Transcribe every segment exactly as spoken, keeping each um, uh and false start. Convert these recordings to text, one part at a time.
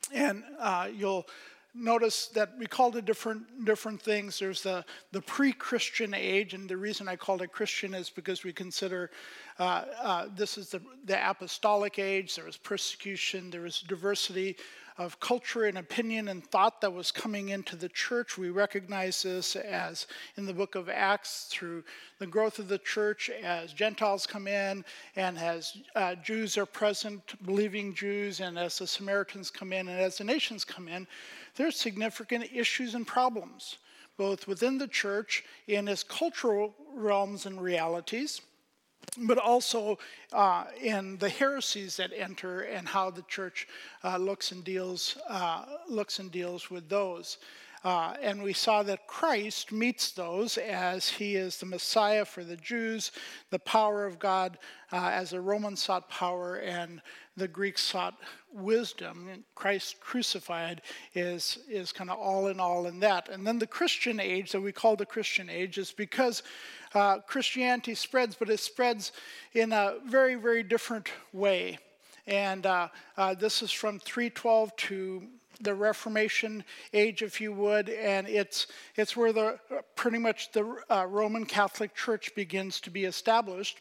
And uh, you'll notice that we called it different different things. There's the, the pre-Christian age, and the reason I called it Christian is because we consider uh, uh, this is the, the apostolic age. There was persecution, there was diversity of culture and opinion and thought that was coming into the church. We recognize this as in the book of Acts through the growth of the church as Gentiles come in and as uh, Jews are present, believing Jews, and as the Samaritans come in and as the nations come in, there's significant issues and problems, both within the church in its cultural realms and realities, but also uh, in the heresies that enter and how the church uh, looks and deals uh, looks and deals with those. Uh, and we saw that Christ meets those as he is the Messiah for the Jews, the power of God uh, as the Romans sought power and the Greeks sought wisdom. And Christ crucified is, is kind of all in all in that. And then the Christian age that we call the Christian age is because uh, Christianity spreads, but it spreads in a very, very different way. And uh, uh, this is from three twelve to the Reformation age, if you would, and it's it's where the pretty much the uh, Roman Catholic Church begins to be established.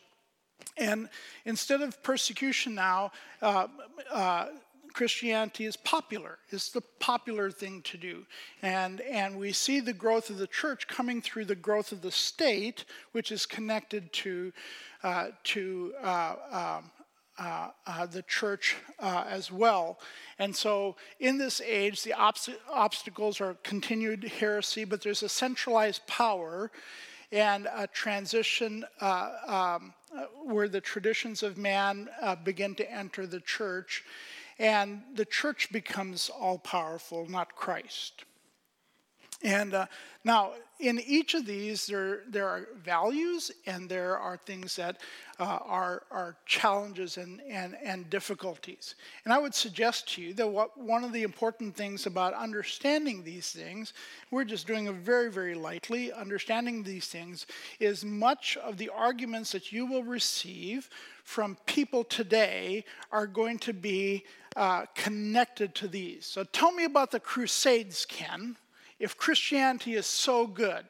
And instead of persecution now, uh, uh, Christianity is popular. It's the popular thing to do. And, and we see the growth of the church coming through the growth of the state, which is connected to, uh, to uh, um, Uh, uh, the church uh, as well. And so in this age, the obst- obstacles are continued heresy, but there's a centralized power and a transition uh, um, uh, where the traditions of man uh, begin to enter the church, and the church becomes all-powerful, not Christ. And uh, now, in each of these, there there are values and there are things that uh, are are challenges and, and and difficulties. And I would suggest to you that what one of the important things about understanding these things, we're just doing it very, very lightly, understanding these things, is much of the arguments that you will receive from people today are going to be uh, connected to these. So tell me about the Crusades, Ken. If Christianity is so good,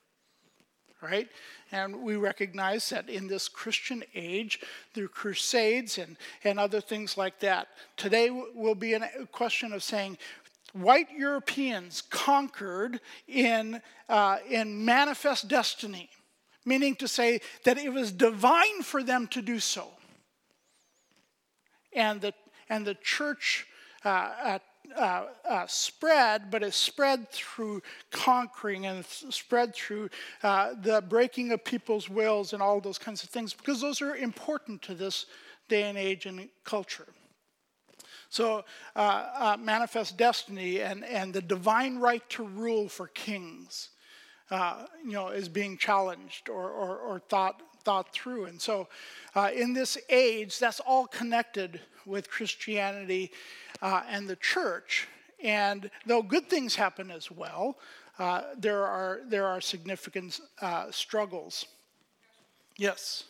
right? And we recognize that in this Christian age, through crusades and, and other things like that, today will be a question of saying, white Europeans conquered in, uh, in manifest destiny, meaning to say that it was divine for them to do so. And the, and the church uh, at Uh, uh, spread, but it's spread through conquering and it's spread through uh, the breaking of people's wills and all those kinds of things, because those are important to this day and age and culture. So uh, uh, manifest destiny and, and the divine right to rule for kings, uh, you know, is being challenged or, or, or thought thought through. And so uh, in this age, that's all connected with Christianity uh, and the church. And though good things happen as well, uh, there are there are significant uh, struggles. Yes?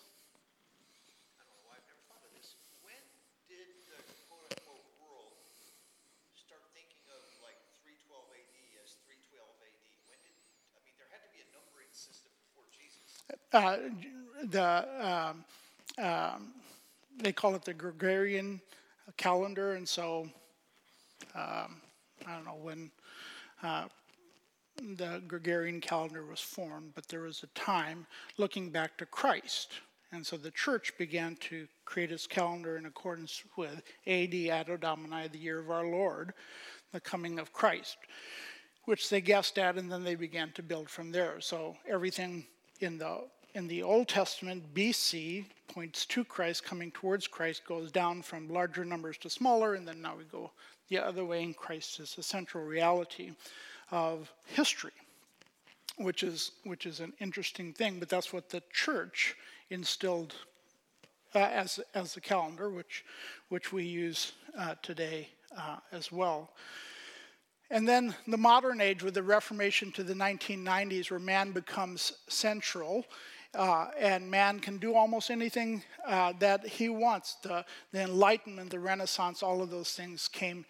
I don't know why I've never thought of this. When did the quote-unquote world start thinking of like three twelve A D as three twelve A D? When did, I mean, there had to be a numbering system before Jesus. Uh, the um, um, they call it the Gregorian calendar, and so um, I don't know when uh, the Gregorian calendar was formed, but there was a time looking back to Christ, and so the church began to create its calendar in accordance with A D, Anno Domini, the year of our Lord, the coming of Christ, which they guessed at, and then they began to build from there. So everything in the in the Old Testament, B C, points to Christ, coming towards Christ, goes down from larger numbers to smaller, and then now we go the other way, and Christ is the central reality of history, which is which is an interesting thing, but that's what the church instilled uh, as as the calendar, which which we use uh, today uh, as well. And then the modern age with the Reformation to the nineteen nineties, where man becomes central, uh, and man can do almost anything uh, that he wants. The, the Enlightenment, the Renaissance, all of those things came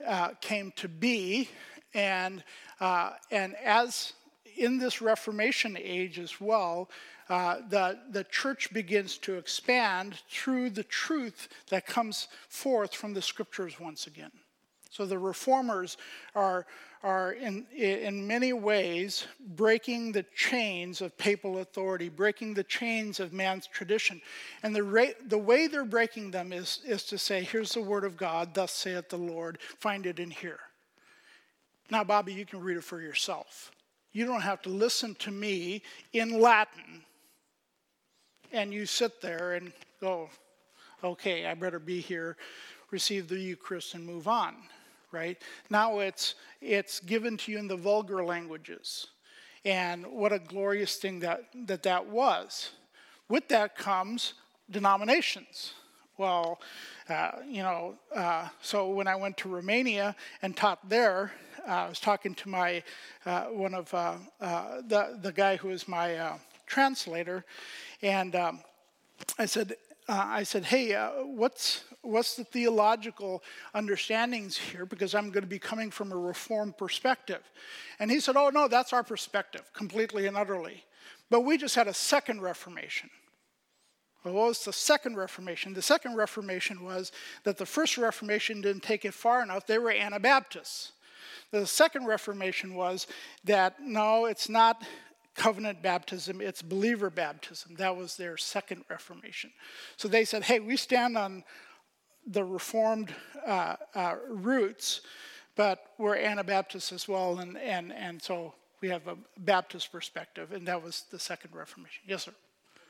uh, came to be, and uh, and as in this Reformation age as well, uh, the the church begins to expand through the truth that comes forth from the scriptures once again. So the reformers are are in in many ways breaking the chains of papal authority, breaking the chains of man's tradition. And the ra- the way they're breaking them is, is to say, here's the word of God, thus saith the Lord, find it in here. Now, Bobby, you can read it for yourself. You don't have to listen to me in Latin, and you sit there and go, okay, I better be here, receive the Eucharist, and move on. Right? Now it's it's given to you in the vulgar languages. And what a glorious thing that that, that was. With that comes denominations. Well, uh, you know, uh, so when I went to Romania and taught there, uh, I was talking to my, uh, one of, uh, uh, the, the guy who is my uh, translator, and um, I said, Uh, I said, hey, uh, what's what's the theological understandings here? Because I'm going to be coming from a Reformed perspective. And he said, oh, no, that's our perspective, completely and utterly. But we just had a second Reformation. Well, what was the second Reformation? The second Reformation was that the first Reformation didn't take it far enough. They were Anabaptists. The second Reformation was that, no, it's not covenant baptism, it's believer baptism. That was their second Reformation. So they said, hey, we stand on the Reformed uh, uh, roots, but we're Anabaptists as well, and, and, and so we have a Baptist perspective, and that was the second Reformation. Yes, sir?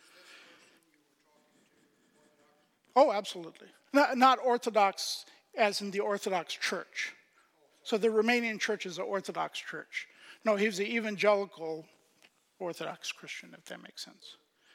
Oh, absolutely. Not, not Orthodox as in the Orthodox Church. So the Romanian church is an Orthodox church. No, he was the evangelical Orthodox Christian, if that makes sense.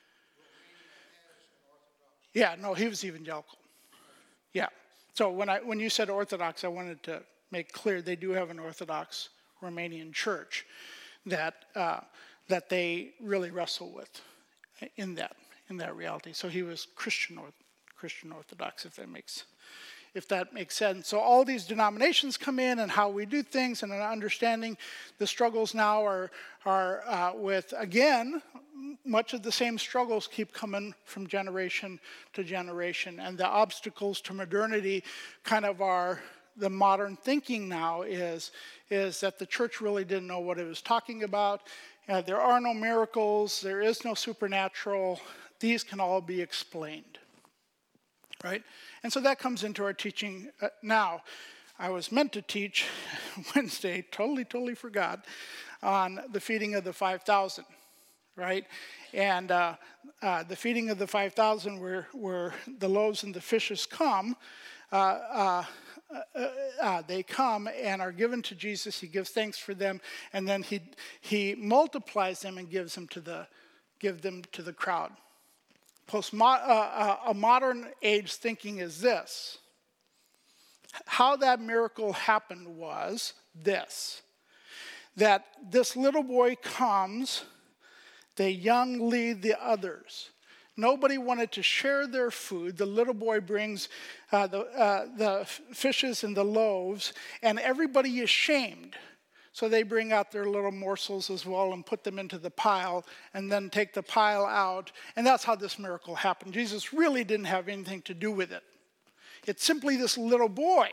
Yeah, no, he was evangelical. Yeah. So when I when you said Orthodox, I wanted to make clear they do have an Orthodox Romanian church that uh, that they really wrestle with in that in that reality. So he was Christian or Christian Orthodox, if that makes if that makes sense. So all these denominations come in and how we do things and an understanding. The struggles now are, are uh, with, again, much of the same struggles keep coming from generation to generation. And the obstacles to modernity kind of are, the modern thinking now is, is that the church really didn't know what it was talking about. Uh, there are no miracles. There is no supernatural. These can all be explained. Right? And so that comes into our teaching uh, now. I was meant to teach Wednesday, totally, totally forgot, on the feeding of the five thousand, right? And uh, uh, the feeding of the five thousand where, where the loaves and the fishes come, uh, uh, uh, uh, they come and are given to Jesus. He gives thanks for them, and then he, he multiplies them and gives them to the, give them to the crowd. Post uh, uh, a modern age thinking is this. How that miracle happened was this. That this little boy comes, the young lead the others. Nobody wanted to share their food. The little boy brings uh, the, uh, the fishes and the loaves, and everybody is shamed. So they bring out their little morsels as well and put them into the pile and then take the pile out. And that's how this miracle happened. Jesus really didn't have anything to do with it. It's simply this little boy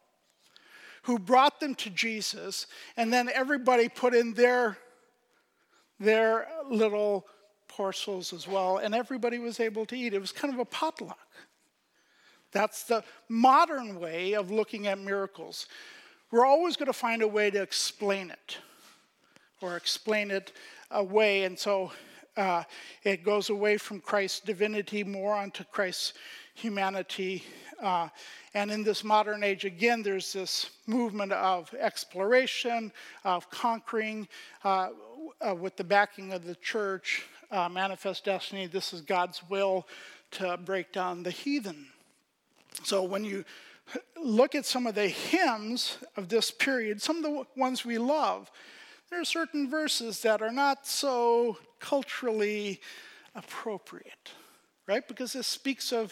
who brought them to Jesus, and then everybody put in their, their little parcels as well, and everybody was able to eat. It was kind of a potluck. That's the modern way of looking at miracles. We're always going to find a way to explain it, or explain it away, and so uh, it goes away from Christ's divinity more onto Christ's humanity. Uh, and in this modern age, again, there's this movement of exploration, of conquering, uh, uh, with the backing of the church, uh, manifest destiny. This is God's will to break down the heathen. So when you look at some of the hymns of this period, some of the ones we love, there are certain verses that are not so culturally appropriate, right? Because this speaks of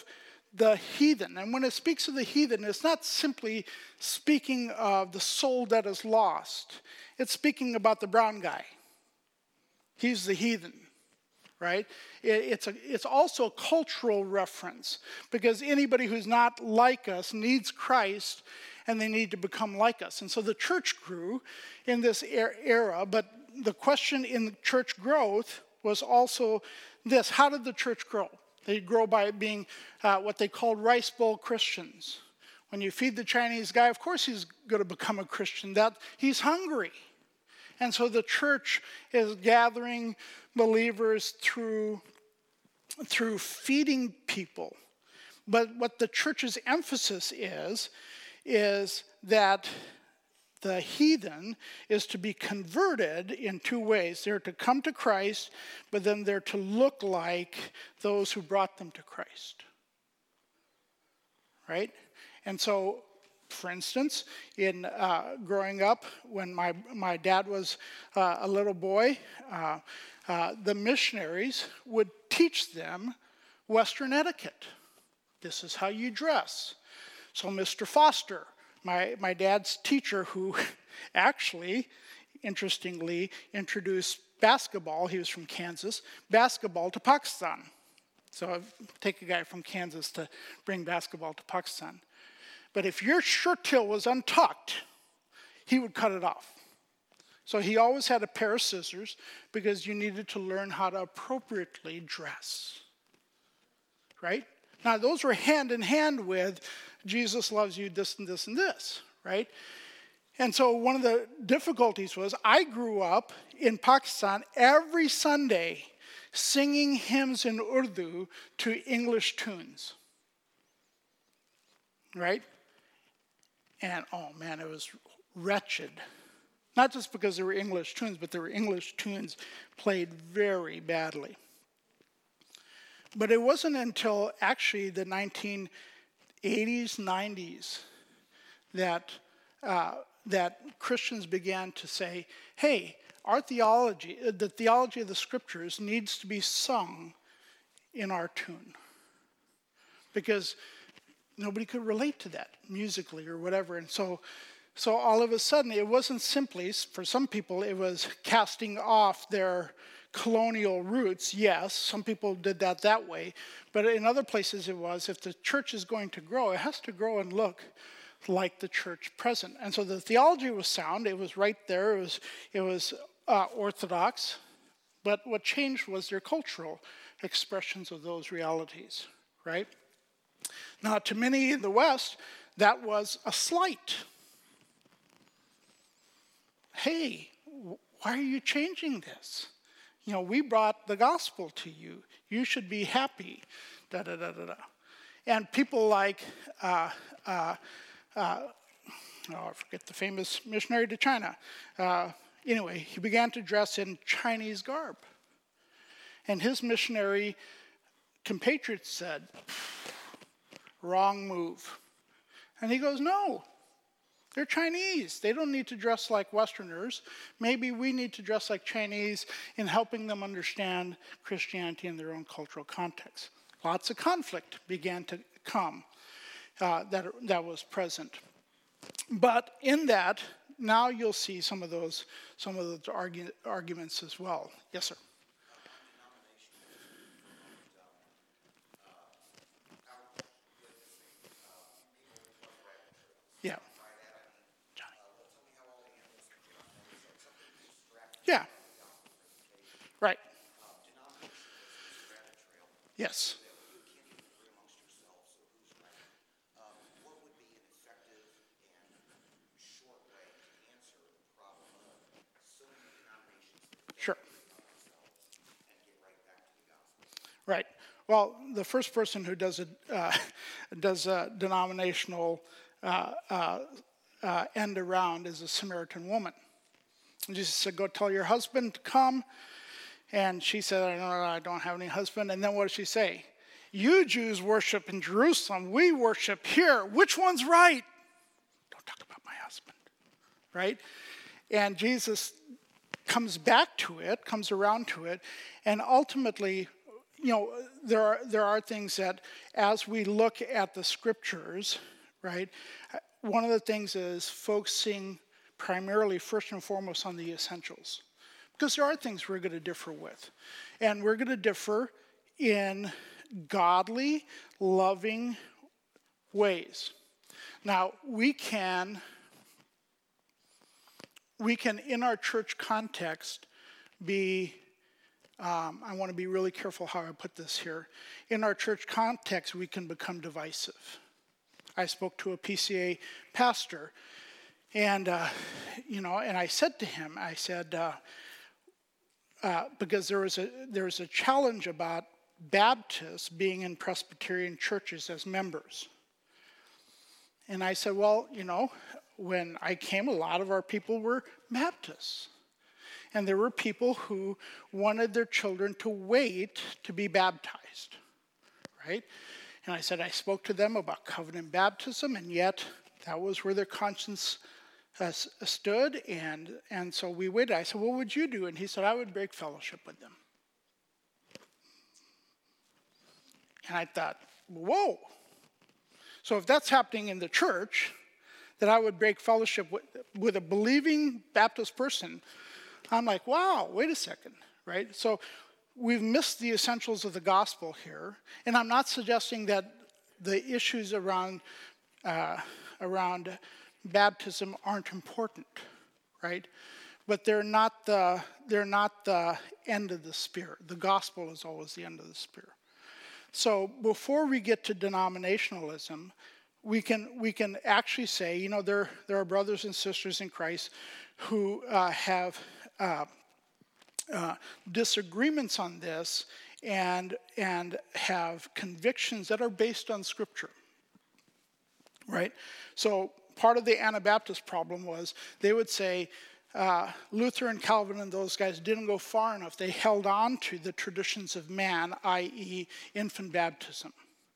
the heathen. And when it speaks of the heathen, it's not simply speaking of the soul that is lost. It's speaking about the brown guy. He's the heathen, right? It, it's, a, it's also a cultural reference, because anybody who's not like us needs Christ, and they need to become like us. And so the church grew in this era, but the question in church growth was also this: how did the church grow? They grow by being uh, what they called rice bowl Christians. When you feed the Chinese guy, of course he's going to become a Christian. That he's hungry. And so the church is gathering believers through, through feeding people. But what the church's emphasis is, is that the heathen is to be converted in two ways. They're to come to Christ, but then they're to look like those who brought them to Christ. Right? And so, for instance, in uh, growing up, when my, my dad was uh, a little boy, uh, uh, the missionaries would teach them Western etiquette. This is how you dress. So Mister Foster, my, my dad's teacher, who actually, interestingly, introduced basketball, he was from Kansas, basketball to Pakistan. So take a guy from Kansas to bring basketball to Pakistan. But if your shirt tail was untucked, he would cut it off. So he always had a pair of scissors, because you needed to learn how to appropriately dress. Right? Now, those were hand in hand with Jesus loves you, this and this and this, right? And so one of the difficulties was I grew up in Pakistan every Sunday singing hymns in Urdu to English tunes, right? And, oh man, it was wretched. Not just because they were English tunes, but they were English tunes played very badly. But it wasn't until actually the nineteen eighties, nineties that, uh, that Christians began to say, hey, our theology, the theology of the scriptures needs to be sung in our tune. Because nobody could relate to that musically or whatever. And so, so all of a sudden, it wasn't simply, for some people, it was casting off their colonial roots. Yes, some people did that that way. But in other places it was, if the church is going to grow, it has to grow and look like the church present. And so the theology was sound. It was right there. It was, it was uh, orthodox. But what changed was their cultural expressions of those realities, right? Now, to many in the West, that was a slight. Hey, why are you changing this? You know, we brought the gospel to you. You should be happy. Da da da da da. And people like, uh, uh, uh, oh, I forget the famous missionary to China. Uh, anyway, he began to dress in Chinese garb. And his missionary compatriots said, wrong move. And he goes, no. They're Chinese. They don't need to dress like Westerners. Maybe we need to dress like Chinese in helping them understand Christianity in their own cultural context. Lots of conflict began to come uh, that, that was present. But in that, now you'll see some of those, some of those argu- arguments as well. Yes, sir. Yeah. Yeah. Right. Yes. What would be an effective and short way to answer the problem of so many denominations Sure. and get right back to the gospel? Right. Well, the first person who does a uh, does a denominational uh, uh, uh, end around is a Samaritan woman. And Jesus said, "Go tell your husband to come." And she said, "I don't, I don't have any husband." And then what does she say? "You Jews worship in Jerusalem. We worship here. Which one's right?" Don't talk about my husband, right? And Jesus comes back to it, comes around to it, and ultimately, you know, there are there are things that as we look at the scriptures, right, one of the things is focusing primarily first and foremost on the essentials. Because there are things we're going to differ with. And we're going to differ in godly, loving ways. Now, we can, we can in our church context, be, um, I want to be really careful how I put this here. In our church context, we can become divisive. I spoke to a P C A pastor, and, uh, you know, and I said to him, I said, uh, uh, because there was a there was a challenge about Baptists being in Presbyterian churches as members. And I said, well, you know, when I came, a lot of our people were Baptists. And there were people who wanted their children to wait to be baptized, right? And I said, I spoke to them about covenant baptism, and yet that was where their conscience uh, stood. And, and so we waited. I said, what would you do? And he said, I would break fellowship with them. And I thought, whoa. So if that's happening in the church, that I would break fellowship with, with a believing Baptist person, I'm like, wow, wait a second, right? So we've missed the essentials of the gospel here. And I'm not suggesting that the issues around uh, around baptism aren't important, right? But they're not the they're not the end of the spear. The gospel is always the end of the spear. So before we get to denominationalism, we can we can actually say, you know, there there are brothers and sisters in Christ who uh, have uh, uh, disagreements on this and and have convictions that are based on Scripture, right? So part of the Anabaptist problem was they would say uh, Luther and Calvin and those guys didn't go far enough. They held on to the traditions of man, that is infant baptism.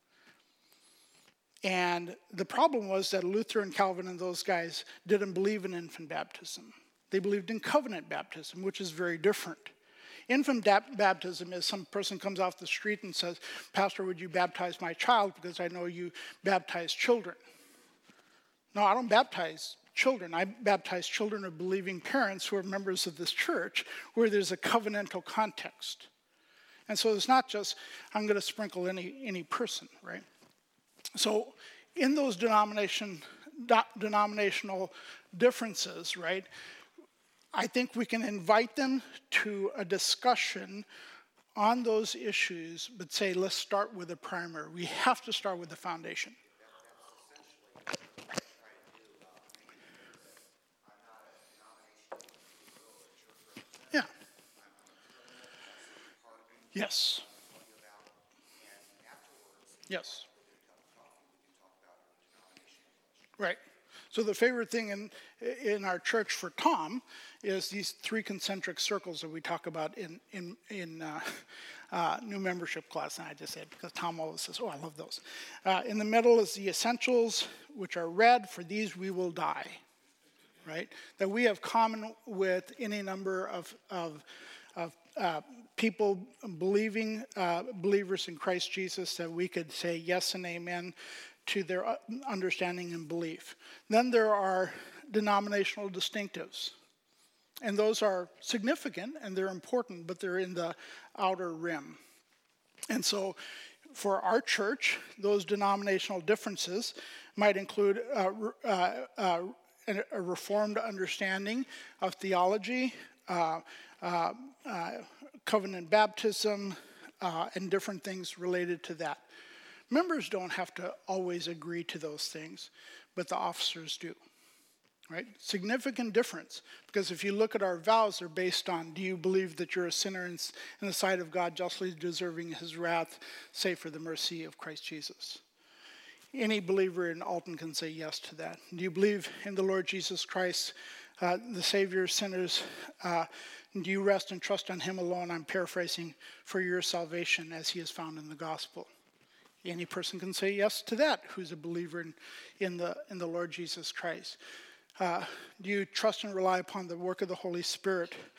And the problem was that Luther and Calvin and those guys didn't believe in infant baptism. They believed in covenant baptism, which is very different. Infant baptism is some person comes off the street and says, Pastor, would you baptize my child because I know you baptize children. No, I don't baptize children. I baptize children of believing parents who are members of this church where there's a covenantal context. And so it's not just, I'm going to sprinkle any, any person, right? So in those denomination, denominational differences, right, I think we can invite them to a discussion on those issues, but say, let's start with the primer. We have to start with the foundation. Yeah. Yes. Yes. Right. So the favorite thing in in our church for Tom is these three concentric circles that we talk about in in in uh, uh, new membership class. And I just said because Tom always says, "Oh, I love those." Uh, in the middle is the essentials, which are red. For these we will die. Right. That we have common with any number of of of uh, people believing uh, believers in Christ Jesus. That we could say yes and amen to their understanding and belief. Then there are denominational distinctives. And those are significant and they're important, but they're in the outer rim. And so for our church, those denominational differences might include uh, uh, uh, a reformed understanding of theology, uh, uh, uh, covenant baptism, uh, and different things related to that. Members don't have to always agree to those things, but the officers do, right? Significant difference, because if you look at our vows, they're based on, do you believe that you're a sinner in, in the sight of God, justly deserving his wrath, save for the mercy of Christ Jesus? Any believer in Alton can say yes to that. Do you believe in the Lord Jesus Christ, uh, the Savior of sinners? Uh, do you rest and trust on him alone, I'm paraphrasing, for your salvation as he is found in the gospel? Any person can say yes to that who's a believer in, in, the, in the Lord Jesus Christ. Uh, do you trust and rely upon the work of the Holy Spirit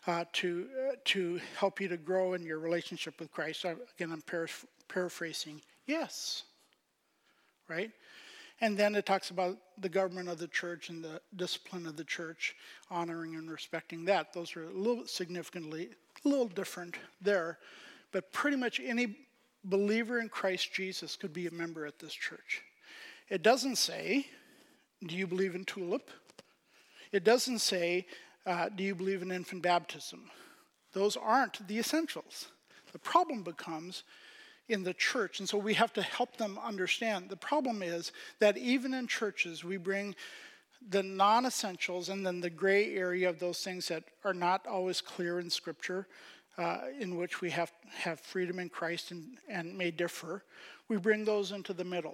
uh, to uh, to help you to grow in your relationship with Christ. I, again, I'm paraph- paraphrasing. Yes, right? And then it talks about the government of the church and the discipline of the church, honoring and respecting that. Those are a little significantly, a little different there. But pretty much any believer in Christ Jesus could be a member at this church. It doesn't say, do you believe in tulip? It doesn't say, uh, do you believe in infant baptism? Those aren't the essentials. The problem becomes in the church, and so we have to help them understand. The problem is that even in churches, we bring the non-essentials and then the gray area of those things that are not always clear in Scripture, uh, in which we have have freedom in Christ and, and may differ. We bring those into the middle,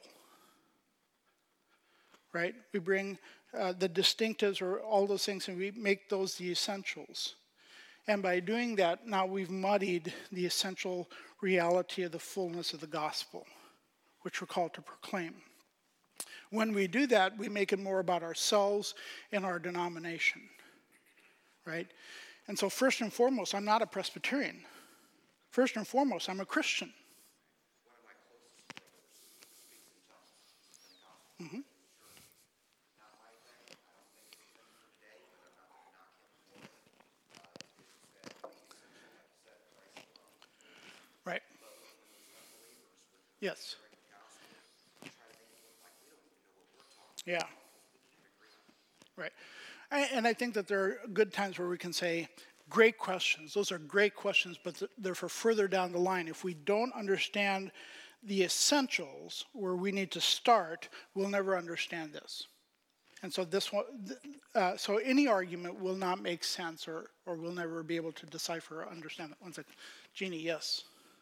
right? We bring uh, the distinctives or all those things, and we make those the essentials. And by doing that, now we've muddied the essential reality of the fullness of the gospel, which we're called to proclaim. When we do that, we make it more about ourselves and our denomination, right? And so first and foremost, I'm not a Presbyterian. First and foremost, I'm a Christian. One of my closest brothers speaks in tongues. Mm-hmm. Not my thing. I don't think it's a thing for today, but I'm not going to knock him for it. Uh, it's that the essential, like you said, Christ alone. Right. But when those unbelievers with Yes. the gospel try to make it look like we don't even know what we're talking Yeah. about, we can't agree on it. Right. And I think that there are good times where we can say, great questions. Those are great questions, but they're for further down the line. If we don't understand the essentials where we need to start, we'll never understand this. And so this one, uh, so any argument will not make sense, or, or we'll never be able to decipher or understand it. One second. Jeannie, yes.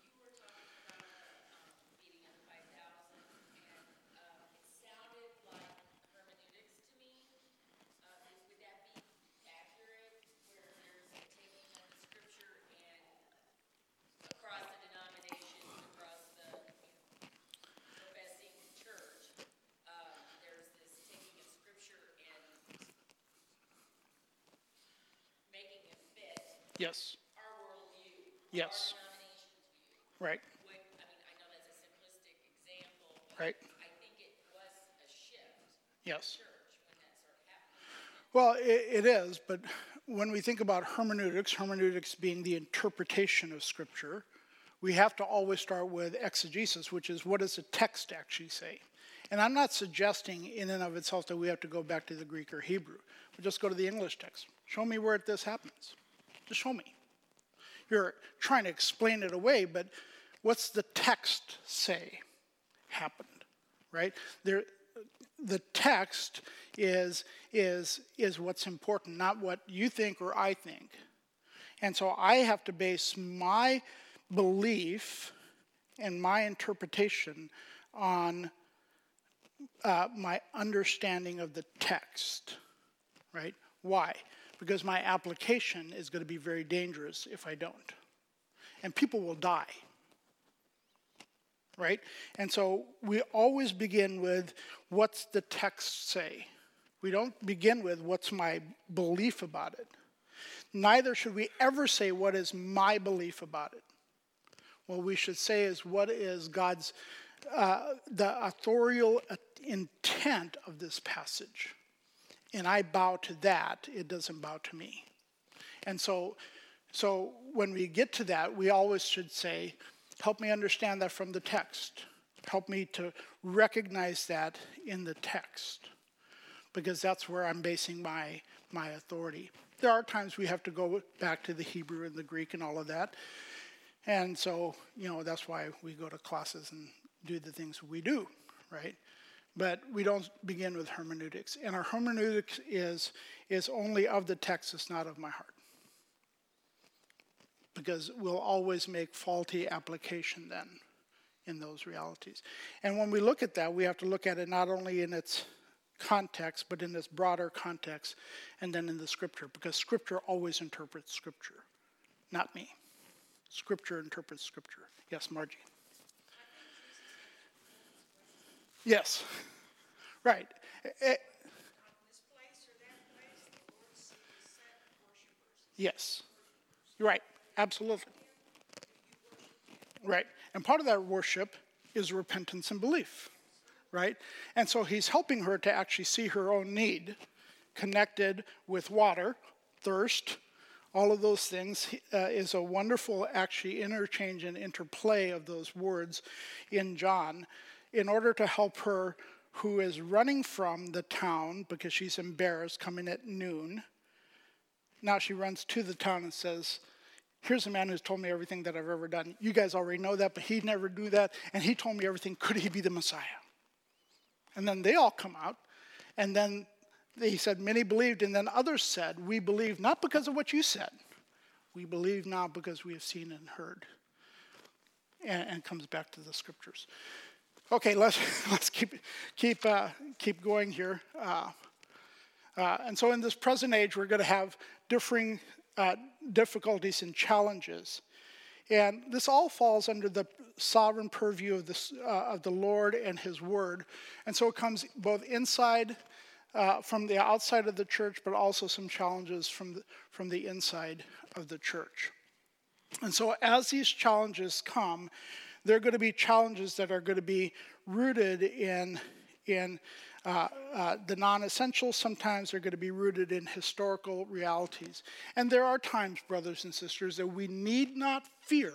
Yes. Our worldview, Yes. our denomination's view. Right. Would, I mean, I know that's a simplistic example, but Right. I think it was a shift Yes. in church when that started happening. Well, it, it is, but when we think about hermeneutics, hermeneutics being the interpretation of Scripture, we have to always start with exegesis, which is what does the text actually say? And I'm not suggesting in and of itself that we have to go back to the Greek or Hebrew, but just go to the English text. Show me where this happens. Just show me. You're trying to explain it away, but what's the text say happened, right? There, the text is, is, is what's important, not what you think or I think. And so I have to base my belief and my interpretation on uh, my understanding of the text, right? Why? Because my application is going to be very dangerous if I don't. And people will die, right? And so we always begin with what's the text say? We don't begin with what's my belief about it. Neither should we ever say what is my belief about it. What we should say is what is God's, uh, the authorial intent of this passage. And I bow to that, it doesn't bow to me. And so, so when we get to that, we always should say, help me understand that from the text. Help me to recognize that in the text. Because that's where I'm basing my, my authority. There are times we have to go back to the Hebrew and the Greek and all of that. And so, you know, that's why we go to classes and do the things we do, right? But we don't begin with hermeneutics. And our hermeneutics is, is only of the text, it's not of my heart. Because we'll always make faulty application then in those realities. And when we look at that, we have to look at it not only in its context, but in this broader context, and then in the Scripture. Because Scripture always interprets Scripture, not me. Scripture interprets Scripture. Yes, Margie. Yes, right. Eh, This place or that place, the Lord sees set worshipers. yes, Right, absolutely. Right, and part of that worship is repentance and belief, right? And so he's helping her to actually see her own need connected with water, thirst, all of those things uh, is a wonderful actually interchange and interplay of those words in John in order to help her who is running from the town because she's embarrassed coming at noon. Now she runs to the town and says, here's a man who's told me everything that I've ever done. You guys already know that, but he never do that, and he told me everything. Could he be the Messiah? And then they all come out, and then he said, many believed, and then others said, we believe not because of what you said. We believe now because we have seen and heard. And, and comes back to the scriptures. Okay, let's let's keep keep uh, keep going here. Uh, uh, and so in this present age, we're going to have differing uh, difficulties and challenges. And this all falls under the sovereign purview of, this, uh, of the Lord and his word. And so it comes both inside Uh, from the outside of the church, but also some challenges from the, from the inside of the church. And so as these challenges come, they're going to be challenges that are going to be rooted in, in uh, uh, the non-essentials. Sometimes they're going to be rooted in historical realities. And there are times, brothers and sisters, that we need not fear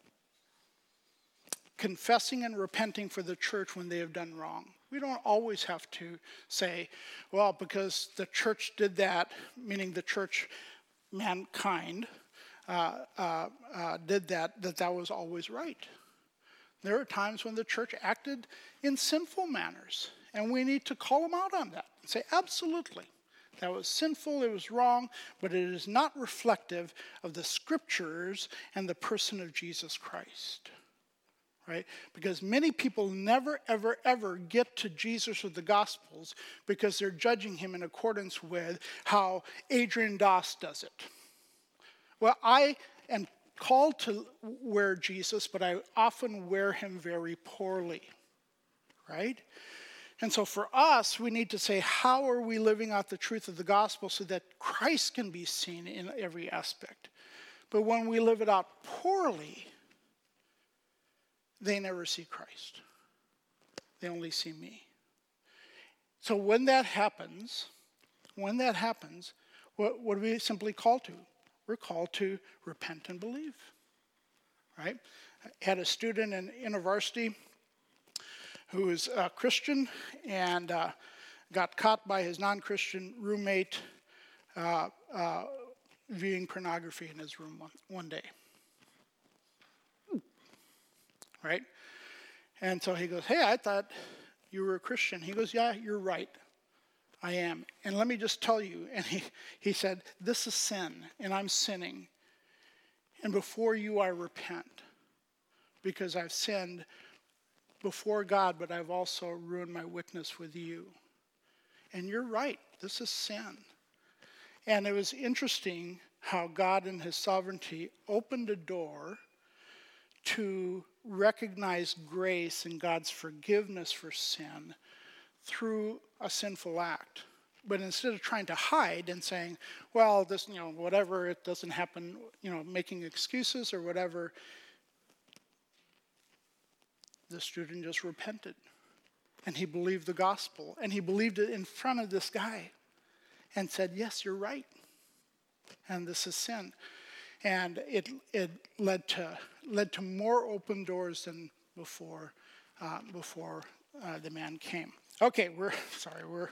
confessing and repenting for the church when they have done wrong. We don't always have to say, well, because the church did that, meaning the church, mankind, uh, uh, uh, did that, that that was always right. There are times when the church acted in sinful manners, and we need to call them out on that and say, absolutely, that was sinful, it was wrong, but it is not reflective of the scriptures and the person of Jesus Christ. Right? Because many people never, ever, ever get to Jesus or the Gospels because they're judging him in accordance with how Adrian Doss does it. Well, I am called to wear Jesus, but I often wear him very poorly. Right? And so for us, we need to say, how are we living out the truth of the gospel so that Christ can be seen in every aspect? But when we live it out poorly, they never see Christ. They only see me. So when that happens, when that happens, what, what are we simply called to? We're called to repent and believe. Right? I had a student in university who was a Christian and uh, got caught by his non-Christian roommate uh, uh, viewing pornography in his room one, one day. Right? And so he goes, hey, I thought you were a Christian. He goes, yeah, you're right. I am. And let me just tell you. And he, he said, this is sin, and I'm sinning. And before you, I repent. Because I've sinned before God, but I've also ruined my witness with you. And you're right. This is sin. And it was interesting how God in his sovereignty opened a door to recognize grace and God's forgiveness for sin through a sinful act. But instead of trying to hide and saying, well, this, you know, whatever, it doesn't happen, you know, making excuses or whatever, the student just repented. And he believed the gospel. And he believed it in front of this guy and said, yes, you're right. And this is sin. And it it led to led to more open doors than before uh, before uh, the man came. Okay, we're sorry. We're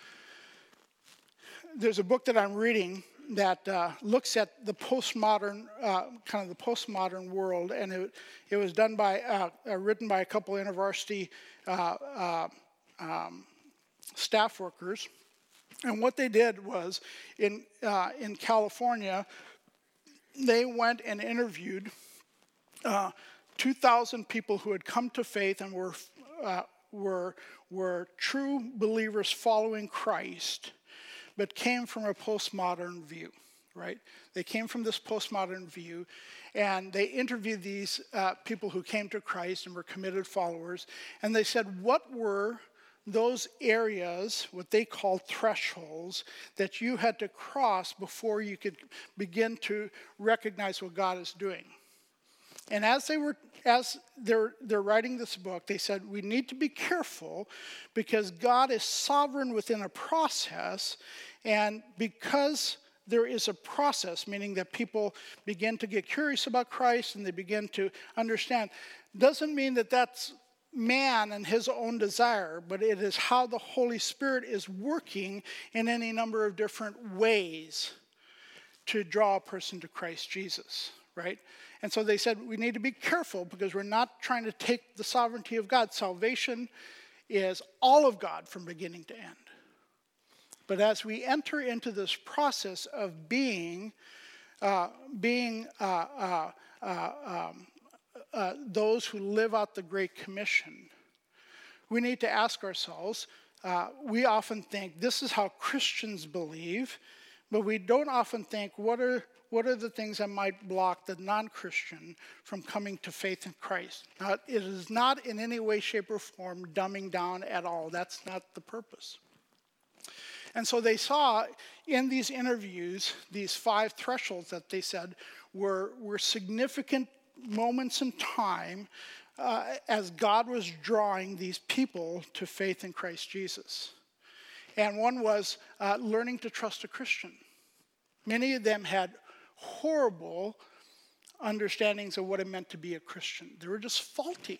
there's a book that I'm reading that uh, looks at the postmodern uh, kind of the postmodern world, and it it was done by uh, uh, written by a couple of university uh, uh, um, staff workers, and what they did was in uh, in California. They went and interviewed uh, two thousand people who had come to faith and were, uh, were, were true believers following Christ, but came from a postmodern view, right? They came from this postmodern view, and they interviewed these uh, people who came to Christ and were committed followers, and they said, what were those areas, what they call thresholds, that you had to cross before you could begin to recognize what God is doing. And as they were, as they're they're writing this book, they said we need to be careful because God is sovereign within a process, and because there is a process, meaning that people begin to get curious about Christ and they begin to understand, doesn't mean that that's man and his own desire, but it is how the Holy Spirit is working in any number of different ways to draw a person to Christ Jesus, right? And so they said we need to be careful because we're not trying to take the sovereignty of God. Salvation is all of God from beginning to end. But as we enter into this process of being, uh, being uh, uh, uh, um, uh, those who live out the Great Commission, we need to ask ourselves, uh, we often think this is how Christians believe, but we don't often think what are what are the things that might block the non-Christian from coming to faith in Christ. Now, it is not in any way, shape, or form dumbing down at all. That's not the purpose. And so they saw in these interviews, these five thresholds that they said were, were significant moments in time uh, as God was drawing these people to faith in Christ Jesus. And one was uh, learning to trust a Christian. Many of them had horrible understandings of what it meant to be a Christian. They were just faulty.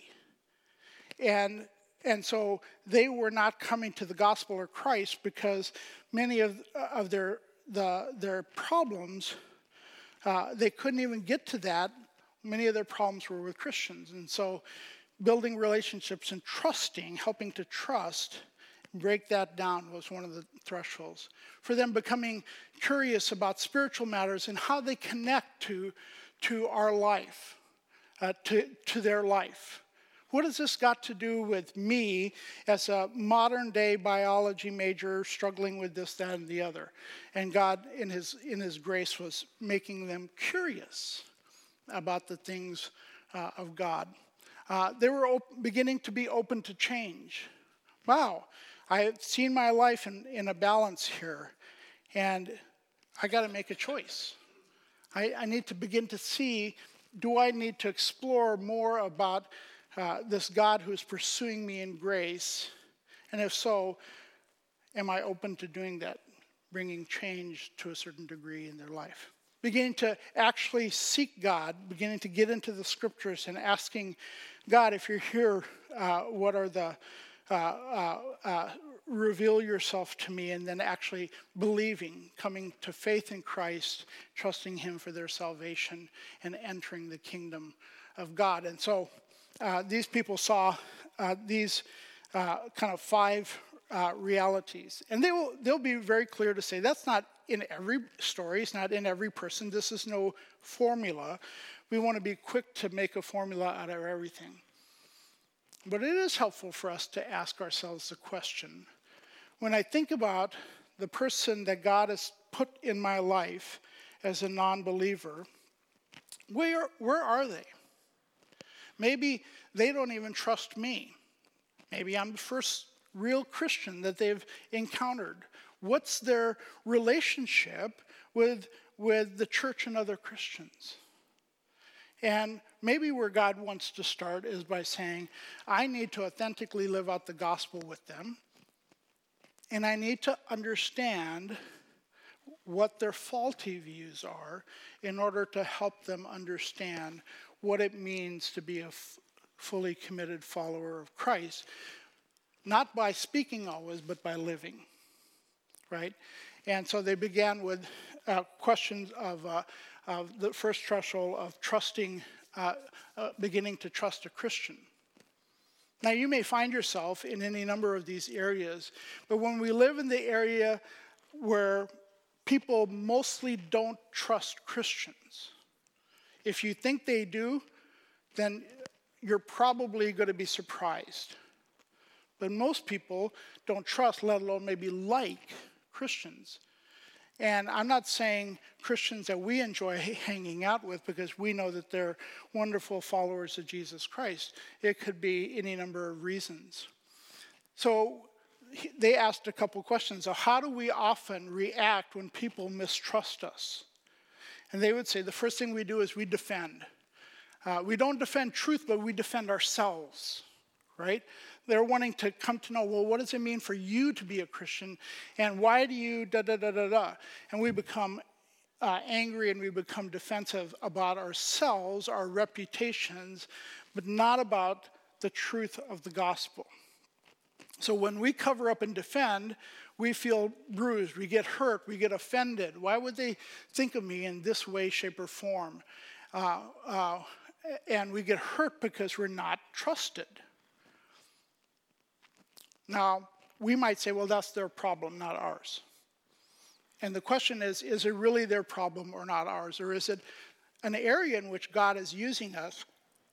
And And so they were not coming to the gospel of Christ because many of, of their, the, their problems, uh, they couldn't even get to that. Many of their problems were with Christians. And so building relationships and trusting, helping to trust, break that down was one of the thresholds. For them becoming curious about spiritual matters and how they connect to, to our life, uh, to, to their life. What has this got to do with me as a modern day biology major struggling with this, that, and the other? And God, in his, in his grace, was making them curious about the things uh, of God. Uh, they were op- beginning to be open to change. Wow, I have seen my life in, in a balance here, and I got to make a choice. I, I need to begin to see, do I need to explore more about Uh, this God who is pursuing me in grace? And if so, am I open to doing that, bringing change to a certain degree in their life? Beginning to actually seek God, beginning to get into the scriptures and asking God, if you're here, uh, what are the, uh, uh, uh, reveal yourself to me, and then actually believing, coming to faith in Christ, trusting him for their salvation, and entering the kingdom of God. And so, Uh, these people saw uh, these uh, kind of five uh, realities. And they will, they'll be very clear to say that's not in every story, it's not in every person. This is no formula. We want to be quick to make a formula out of everything. But it is helpful for us to ask ourselves the question, when I think about the person that God has put in my life as a non-believer, where, where are they? Maybe they don't even trust me. Maybe I'm the first real Christian that they've encountered. What's their relationship with, with the church and other Christians? And maybe where God wants to start is by saying, I need to authentically live out the gospel with them. And I need to understand what their faulty views are in order to help them understand what it means to be a f- fully committed follower of Christ, not by speaking always, but by living, right? And so they began with uh, questions of, uh, of the first threshold of trusting, uh, uh, beginning to trust a Christian. Now, you may find yourself in any number of these areas, but when we live in the area where people mostly don't trust Christians, if you think they do, then you're probably going to be surprised. But most people don't trust, let alone maybe like, Christians. And I'm not saying Christians that we enjoy hanging out with because we know that they're wonderful followers of Jesus Christ. It could be any number of reasons. So he, they asked a couple questions. So how do we often react when people mistrust us? And they would say the first thing we do is we defend. Uh, we don't defend truth, but we defend ourselves, right? They're wanting to come to know, well, what does it mean for you to be a Christian? And why do you da da da da da? And we become uh, angry and we become defensive about ourselves, our reputations, but not about the truth of the gospel. So when we cover up and defend, we feel bruised, we get hurt, we get offended. Why would they think of me in this way, shape, or form? Uh, uh, and we get hurt because we're not trusted. Now, we might say, well, that's their problem, not ours. And the question is, is it really their problem or not ours? Or is it an area in which God is using us,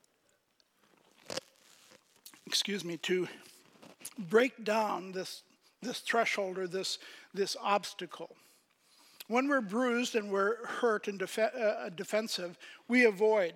excuse me, to break down this, this threshold or this, this obstacle? When we're bruised and we're hurt and def- uh, defensive, we avoid.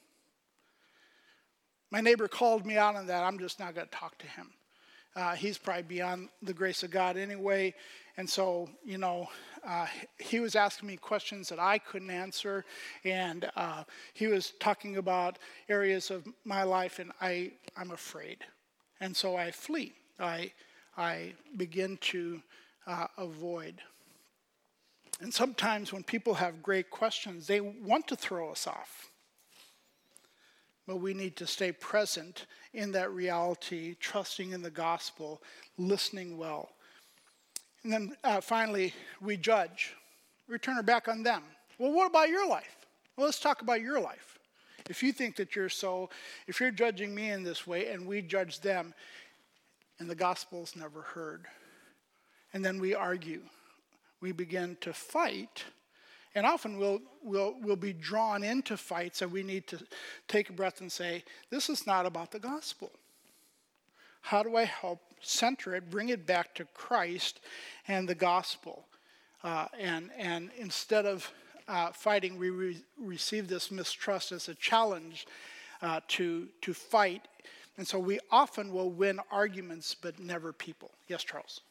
My neighbor called me out on that. I'm just not going to talk to him. Uh, he's probably beyond the grace of God anyway. And so, you know, uh, he was asking me questions that I couldn't answer. And uh, he was talking about areas of my life, and I, I'm afraid. And so I flee. I, I begin to uh, avoid. And sometimes when people have great questions, they want to throw us off. But we need to stay present in that reality, trusting in the gospel, listening well. And then uh, finally, we judge. We turn our back on them. Well, what about your life? Well, let's talk about your life. If you think that you're so, if you're judging me in this way and we judge them, and the gospel's never heard. And then we argue. We begin to fight. And often we'll, we'll, we'll be drawn into fights, and we need to take a breath and say, this is not about the gospel. How do I help center it, bring it back to Christ and the gospel? Uh, and, and instead of uh, fighting, we re- receive this mistrust as a challenge uh, to, to fight. And so we often will win arguments, but never people. Yes, Charles?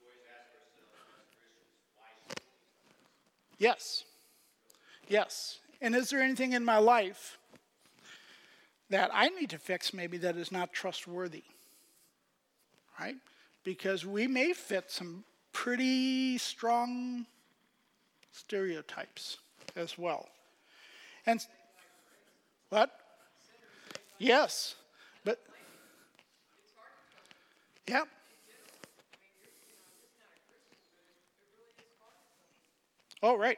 Yes. Yes. And is there anything in my life that I need to fix maybe that is not trustworthy? Right? Because we may fit some pretty strong stereotypes as well. And what? Yes. But yeah. Oh, right.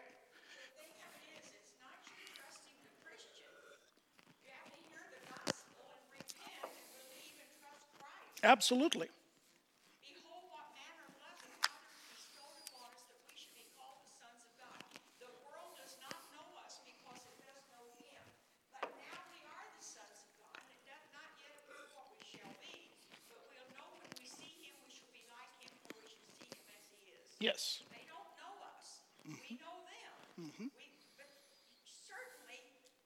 Absolutely. Behold, what manner of love the Father has bestowed upon us that we should be called the sons of God. The world does not know us because it does know him. But now we are the sons of God, and it does not yet appear what we shall be. But we'll know when we see him, we shall be like him, for we shall see him as he is. Yes. They don't know us. Mm-hmm. We know them. Mm-hmm. We, but certainly,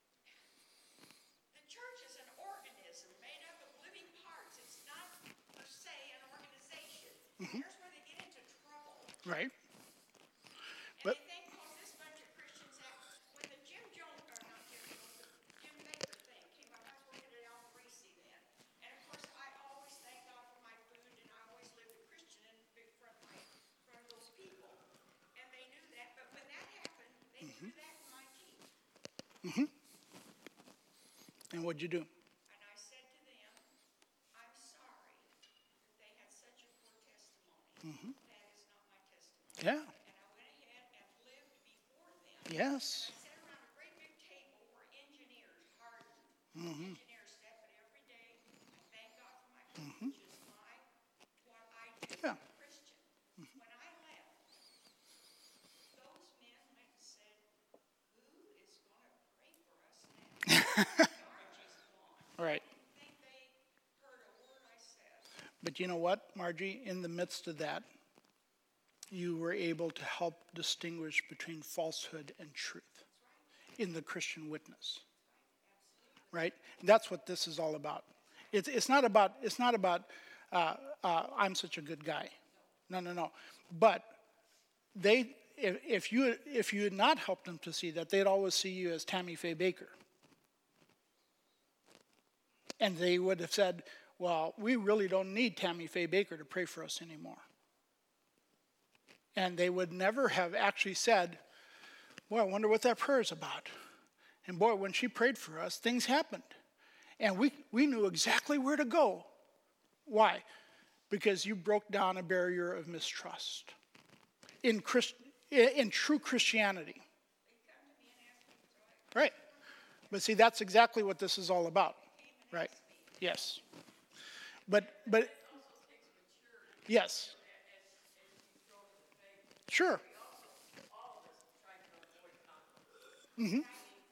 the church is an organism made up of living parts. It's not per se an organization. Mm-hmm. Here's where they get into trouble. Right. And But they think, because this bunch of Christians have, when the Jim Jones, or not Jim Jones, the Jim Baker thing came up, I was working at El Parisi then. And of course, I always thank God for my food, and I always lived a Christian in front of, my, front of those people. And they knew that, but when that happened, they mm-hmm. threw that in my teeth. Mm-hmm. And what'd you do? And I said to them, I'm sorry that they had such a poor testimony. Mm-hmm. That is not my testimony. Yeah. And I went ahead and lived before them. Yes. And I sat around a great big table where engineers, hardened mm-hmm. engineers, sat, but every day I thank God for my food, Mm-hmm. which is my, what I do Yeah. as a Christian. Mm-hmm. When I left, those men went and said, who is going to pray for us now? Right. But you know what, Margie? In the midst of that, you were able to help distinguish between falsehood and truth in the Christian witness. Right? That's what this is all about. It's, it's not about, it's not about uh, uh, I'm such a good guy. no, no, no. But they, if, if you if you had not helped them to see that, they'd always see you as Tammy Faye Baker. And they would have said, well, we really don't need Tammy Faye Baker to pray for us anymore. And they would never have actually said, boy, I wonder what that prayer is about. And boy, when she prayed for us, things happened. And we, we knew exactly where to go. Why? Because you broke down a barrier of mistrust in, Christ, in true Christianity. Right. But see, that's exactly what this is all about. Right. Yes. But, but, yes. Sure. Mm-hmm.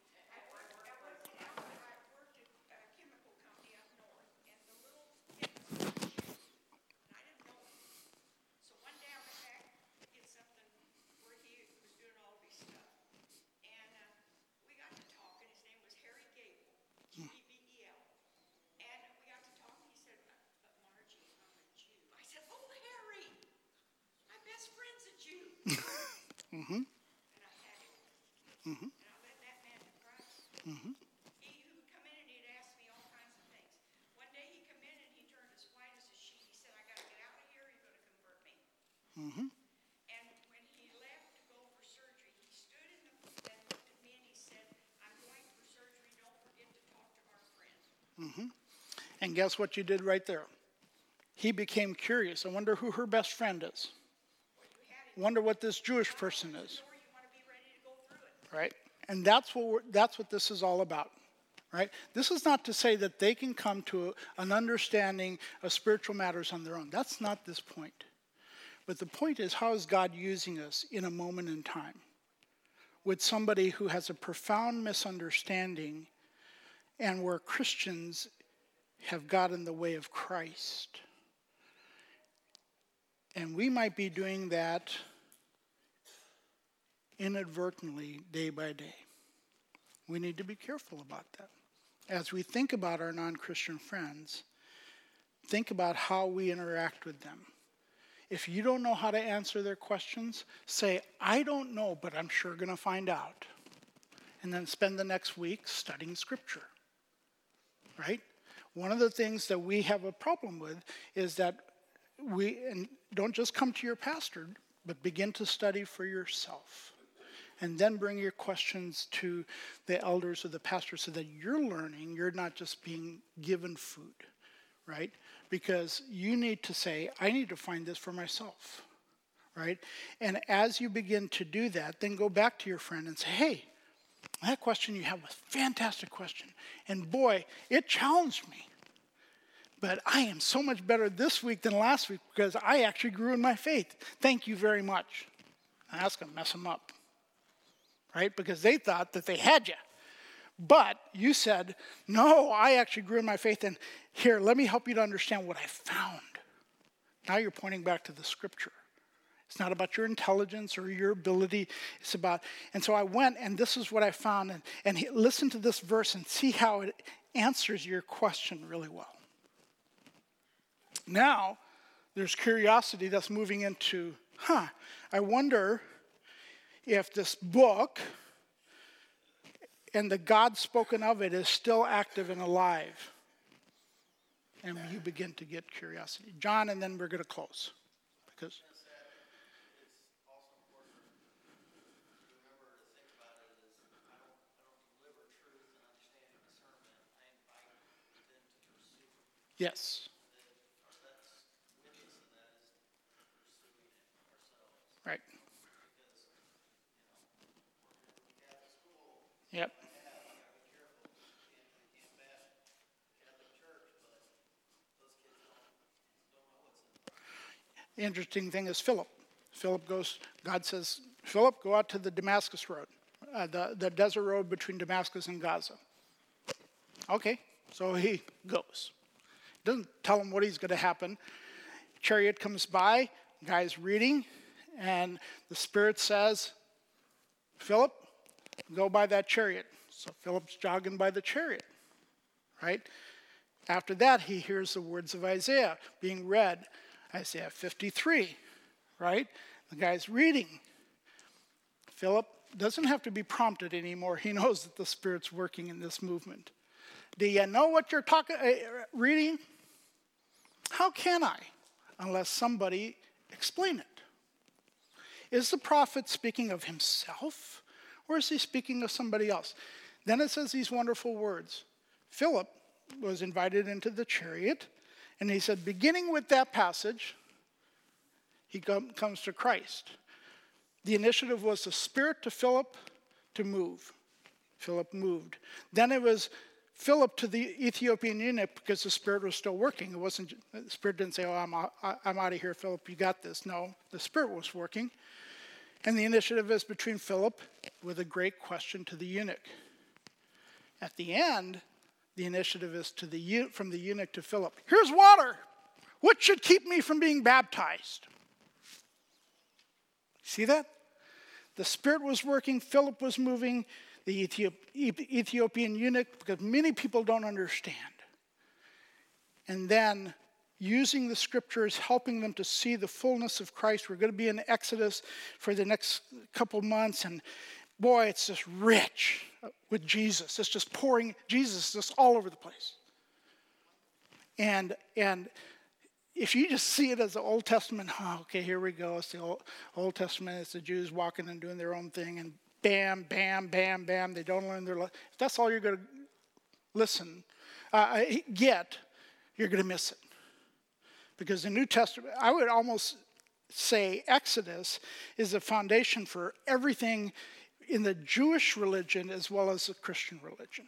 Mm-hmm. And I had him. Mm-hmm. And I led that man to Christ. Mm-hmm. He would come in and he'd ask me all kinds of things. One day he come in and he turned as white as a sheet. He said, I got to get out of here. You're going to convert me. Mm-hmm. And when he left to go for surgery, he stood in the and looked at me and he said, I'm going for surgery. Don't forget to talk to our friend. Mm-hmm. And guess what you did right there? He became curious. I wonder who her best friend is. Wonder what this Jewish person is. Right? And that's what we're, that's what this is all about. Right? This is not to say that they can come to a, an understanding of spiritual matters on their own. That's not this point. But the point is, how is God using us in a moment in time with somebody who has a profound misunderstanding and where Christians have got in the way of Christ? And we might be doing that inadvertently day by day. We need to be careful about that. As we think about our non-Christian friends, think about how we interact with them. If you don't know how to answer their questions, say, I don't know, but I'm sure going to find out. And then spend the next week studying Scripture. Right? One of the things that we have a problem with is that we and don't just come to your pastor, but begin to study for yourself. And then bring your questions to the elders or the pastor so that you're learning, you're not just being given food, right? Because you need to say, I need to find this for myself, right? And as you begin to do that, then go back to your friend and say, hey, that question you have was a fantastic question. And boy, it challenged me. But I am so much better this week than last week because I actually grew in my faith. Thank you very much. And that's going to mess them up, right? Because they thought that they had you. But you said, no, I actually grew in my faith. And here, let me help you to understand what I found. Now you're pointing back to the Scripture. It's not about your intelligence or your ability. It's about, and so I went, and this is what I found. And, and he, listen to this verse and see how it answers your question really well. Now, there's curiosity that's moving into, huh, I wonder if this book and the God spoken of it is still active and alive. And you begin to get curiosity. John, and then we're going to close. Because yes. Right. Yep. The interesting thing is Philip. Philip goes, God says, Philip, go out to the Damascus road, uh, the, the desert road between Damascus and Gaza. Okay, so he goes. Doesn't tell him what he's going to happen. Chariot comes by, guy's reading, and the Spirit says, Philip, go by that chariot. So Philip's jogging by the chariot, right? After that, he hears the words of Isaiah being read. Isaiah fifty-three. right? The guy's reading. Philip doesn't have to be prompted anymore. He knows that the Spirit's working in this movement. Do you know what you're talking, uh, reading? How can I, unless somebody explain it? Is the prophet speaking of himself, or is he speaking of somebody else? Then it says these wonderful words. Philip was invited into the chariot, and he said, beginning with that passage, he com- comes to Christ. The initiative was the Spirit to Philip to move. Philip moved. Then it was Philip to the Ethiopian eunuch because the Spirit was still working. It wasn't, the Spirit didn't say, oh, I'm out, I'm out of here, Philip, you got this. No, the Spirit was working. And the initiative is between Philip with a great question to the eunuch. At the end, the initiative is to the from the eunuch to Philip. Here's water. What should keep me from being baptized? See that? The Spirit was working, Philip was moving, the Ethiop- Ethiopian eunuch, because many people don't understand. And then using the scriptures, helping them to see the fullness of Christ. We're going to be in Exodus for the next couple months, and boy, it's just rich with Jesus. It's just pouring, Jesus is just all over the place. And and if you just see it as the Old Testament, oh, okay, here we go. It's the Old, Old Testament. It's the Jews walking and doing their own thing, and bam, bam, bam, bam. They don't learn their. If that's all you're going to listen, uh, get, you're going to miss it. Because the New Testament, I would almost say Exodus is the foundation for everything in the Jewish religion as well as the Christian religion.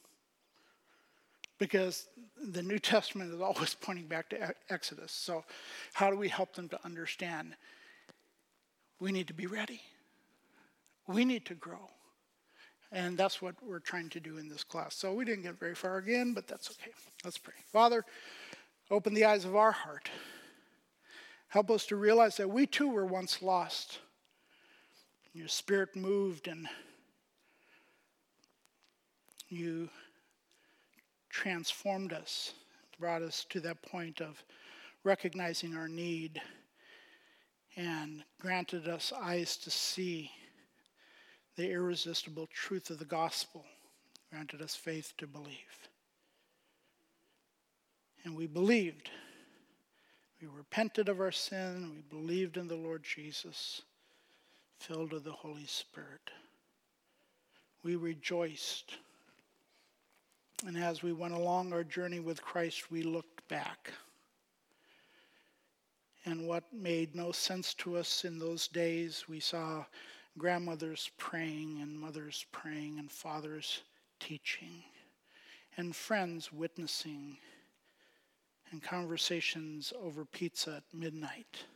Because the New Testament is always pointing back to Exodus. So how do we help them to understand? We need to be ready. We need to grow. And that's what we're trying to do in this class. So we didn't get very far again, but that's okay. Let's pray. Father, open the eyes of our heart. Help us to realize that we too were once lost. Your Spirit moved and you transformed us, brought us to that point of recognizing our need, and granted us eyes to see the irresistible truth of the gospel, granted us faith to believe. And we believed. We repented of our sin. We believed in the Lord Jesus, filled with the Holy Spirit. We rejoiced. And as we went along our journey with Christ, we looked back. And what made no sense to us in those days, we saw grandmothers praying and mothers praying and fathers teaching and friends witnessing and conversations over pizza at midnight.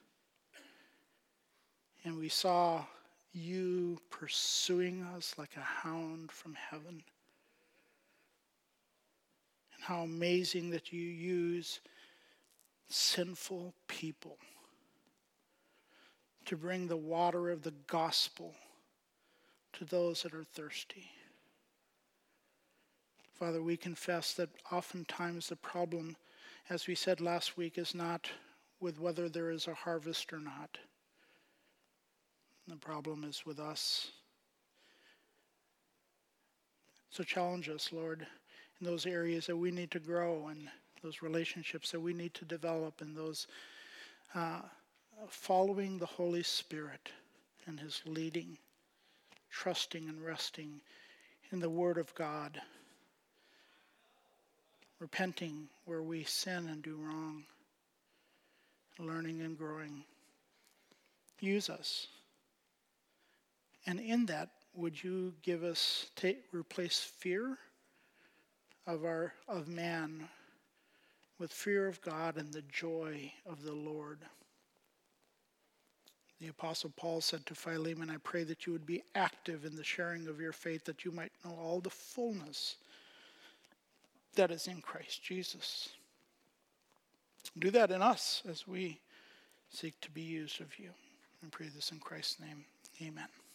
And we saw you pursuing us like a hound from heaven. And how amazing that you use sinful people to bring the water of the gospel to those that are thirsty. Father, we confess that oftentimes the problem, as we said last week, is not with whether there is a harvest or not. The problem is with us. So challenge us, Lord, in those areas that we need to grow and those relationships that we need to develop and those uh, following the Holy Spirit and his leading, trusting and resting in the Word of God, repenting where we sin and do wrong, learning and growing. Use us. And in that, would you give us, take, replace fear of our of man with fear of God and the joy of the Lord. The Apostle Paul said to Philemon, I pray that you would be active in the sharing of your faith, that you might know all the fullness that is in Christ Jesus. Do that in us as we seek to be used of you. I pray this in Christ's name. Amen.